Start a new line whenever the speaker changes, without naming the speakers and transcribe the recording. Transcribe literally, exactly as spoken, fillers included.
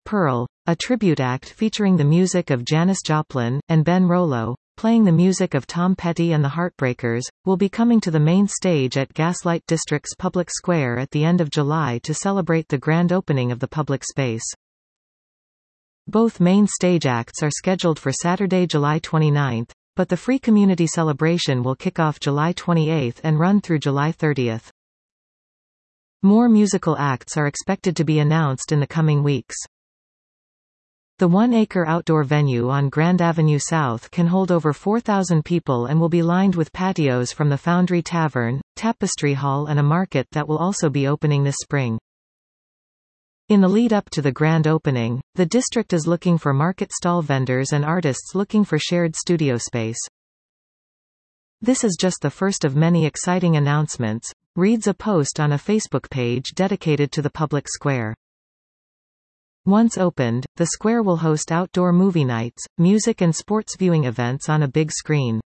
Pearl, a tribute act featuring the music of Janis Joplin, and Ben Rollo, playing the music of Tom Petty and the Heartbreakers, will be coming to the main stage at Gaslight District's public square at the end of July to celebrate the grand opening of the public space. Both main stage acts are scheduled for Saturday, July twenty-ninth, but the free community celebration will kick off July twenty-eighth and run through July thirtieth. More musical acts are expected to be announced in the coming weeks. The one-acre outdoor venue on Grand Avenue South can hold over four thousand people and will be lined with patios from the Foundry Tavern, Tapestry Hall and a market that will also be opening this spring. In the lead-up to the grand opening, the district is looking for market stall vendors and artists looking for shared studio space. This is just the first of many exciting announcements, reads a post on a Facebook page dedicated to the public square. Once opened, the square will host outdoor movie nights, music and sports viewing events on a big screen.